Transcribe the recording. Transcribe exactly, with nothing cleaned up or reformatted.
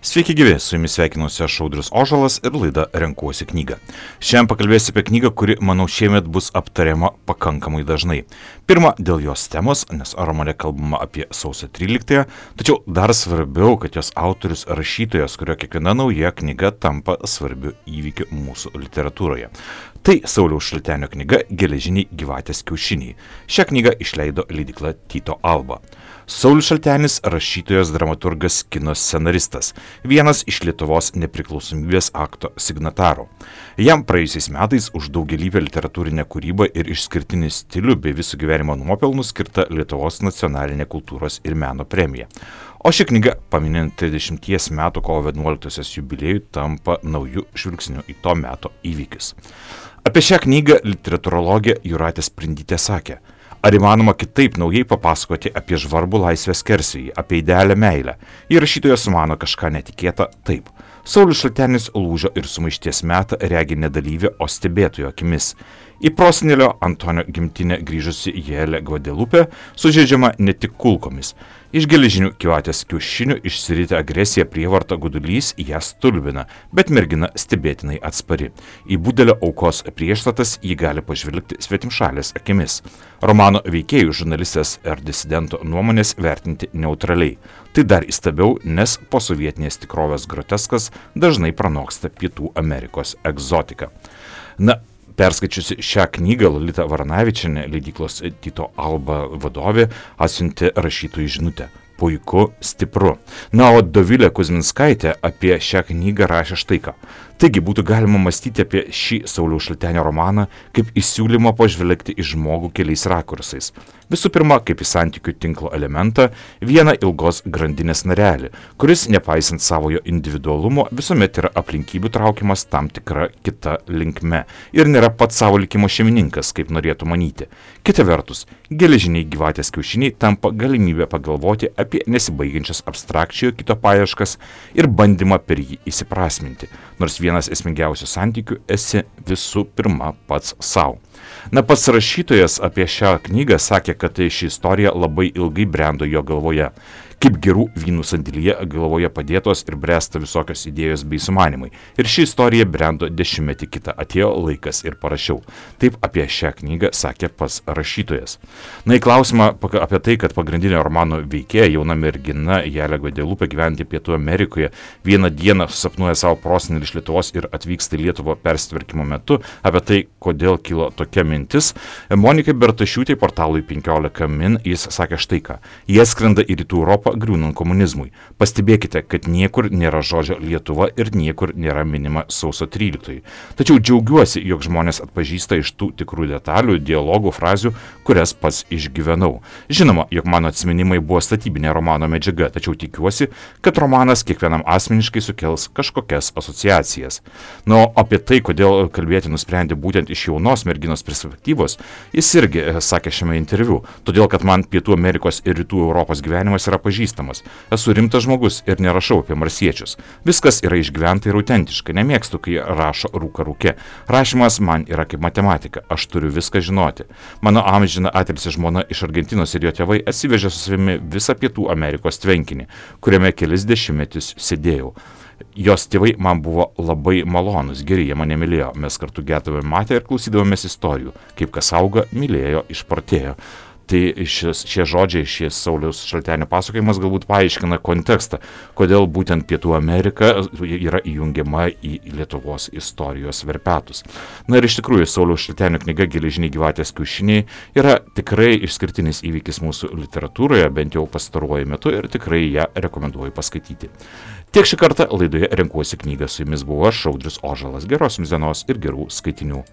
Sveiki gyvi, su jumis sveikinuosi aš Audrius Ožalas ir laida Renkuosi knygą. Šiandien pakalbėsiu apie knygą, kuri, manau, šiemet bus aptariama pakankamai dažnai. Pirma, dėl jos temos, nes romane kalbama apie sausio tryliktąją, tačiau dar svarbiau, kad jos autorius rašytojas, kurio kiekviena nauja knyga tampa svarbiu įvykiu mūsų literatūroje. Tai Sauliaus Šaltenio knyga Geležiniai gyvatės kiaušiniai. Šią knygą išleido leidykla Tyto Alba. Saulius Šaltenis – rašytojas, dramaturgas, kino scenaristas, vienas iš Lietuvos nepriklausomybės akto signatarų. Jam praėjusiais metais už daugelybę literatūrinę kūrybą ir išskirtinį stilių bei visų gyvenimo nuopelnų skirta Lietuvos nacionalinė kultūros ir meno premija. O ši knyga, paminint trisdešimties metų kovo vienuoliktosios jubiliejų, tampa naujų žvilgsnių į to meto įvykius. Apie šią knygą literatūrologė Jūratė Sprindytė sakė: ar įmanoma kitaip naujai papasakoti apie žvarbų laisvės skersvėjį, apie idealią meilę? Jei rašytojas sumano kažką netikėta, taip. Saulius Šaltenis lūžio ir sumaišties metą regi ne dalyvė, o stebėtojo akimis. Į prosenelio Antonio gimtinę grįžusi Jelė Gvadelupė sužeidžiama ne tik kulkomis. Iš geležinių gyvatės kiaušinių išsiritę agresija, prievarta, gudulys ją stulbina, bet mergina stebėtinai atspari. Į budelio aukos priešstatas jį gali pažvelgti svetimšalės akimis. Romano veikėjų žurnalistės ir disidento nuomonės vertinti neutraliai. Tai dar įstabiau, nes posovietinės tikrovės groteskas dažnai pranoksta Pietų Amerikos egzotiką. Na, perskaičiusi šią knygą, Lolita Varanavičienė, leidyklos Tyto Alba vadovė, atsiuntė rašytojui žinutę: puiku, stipru. Na, o Dovilė Kuzminskaitė apie šią knygą rašė štai ką. Taigi būtų galima mąstyti apie šį Sauliaus Šaltenio romaną kaip įsiūlymą pažvelgti į žmogų keliais rakursais. Visų pirma, kaip į santykių tinklo elementą, vieną ilgos grandinės narelį, kuris, nepaisant savojo individualumo, visuomet yra aplinkybių traukiamas tam tikra kita linkme ir nėra pats savo likimo šeimininkas, kaip norėtų manyti. Kita vertus, geležiniai gyvatės kiaušiniai tampa galimybę pagalvoti apie nesibaigiančias abstrakčiojo kito paieškas ir bandymą per jį įsiprasminti, nors vienas esmingiausių santykių esi visų pirma pats savo. Na, pats rašytojas apie šią knygą sakė, kad ši istorija labai ilgai brendo jo galvoje. Kaip gerų vynų sandėlyje galvoje padėtos ir bręsta visokios idėjos bei sumanimai. Ir ši istorija brendo dešimtmetį kitą. Atėjo laikas ir parašiau. Taip apie šią knygą sakė pats rašytojas. Na, į klausimą apie tai, kad pagrindinė romano veikėja, jauna mergina Jelė Gvadelupė, gyventi Pietų Amerikoje, vieną dieną susapnuoja savo prosenelį iš Lietuvos ir atvyksta į Lietuvą persitvarkymo metu, apie tai, kodėl kilo tokia mintis, Monikai Bertašiūtei portalui penkiolika min jis sakė štai ką: jie skrenda į Rytų Europą griūnant komunizmui. Pastebėkite, kad niekur nėra žodžio Lietuva ir niekur nėra minima sausio tryliktoji. Tačiau džiaugiuosi, jog žmonės atpažįsta iš tų tikrų detalių, dialogų, frazių, kurias pats išgyvenau. Žinoma, jog mano atsiminimai buvo statybinė romano medžiaga, tačiau tikiuosi, kad romanas kiekvienam asmeniškai sukels kažkokias asociacijas. Na, apie tai, kodėl kalbėti nusprendė būtent iš jaunos merginos perspektyvos, jis irgi sakė šiame interviu. Todėl, kad man Pietų Amerikos ir Rytų Europos gyvenimas yra pažįstamas. Esu rimtas žmogus ir nerašau apie marsiečius. Viskas yra išgyventa ir autentiška. Nemėgstu, kai rašo rūka rūke. Rašymas man yra kaip matematika. Aš turiu viską žinoti. Mano amžina atilsį žmona iš Argentinos ir jo tėvai atsivežė su savimi visą Pietų Amerikos tvenkinį, kuriame kelis dešimtmečius sėdėjau. Jos tėvai man buvo labai malonus, geri, jie mane mylėjo. Mes kartu gerdavome matę ir klausydavomės istorijų, kaip kas auga, mylėjo, išprotėjo. Tai šis, šie žodžiai, šis Sauliaus Šaltenio pasakojimas galbūt paaiškina kontekstą, kodėl būtent Pietų Amerika yra įjungiama į Lietuvos istorijos verpetus. Na ir iš tikrųjų, Sauliaus Šaltenio knyga Geležiniai gyvatės kiaušiniai yra tikrai išskirtinis įvykis mūsų literatūroje, bent jau pastaruoju metu, ir tikrai ją rekomenduoju paskaityti. Tiek šį kartą laidoje Renkuosi knygą, su jumis buvo aš, Audrius Ožalas. Geros jums dienos ir gerų skaitinių.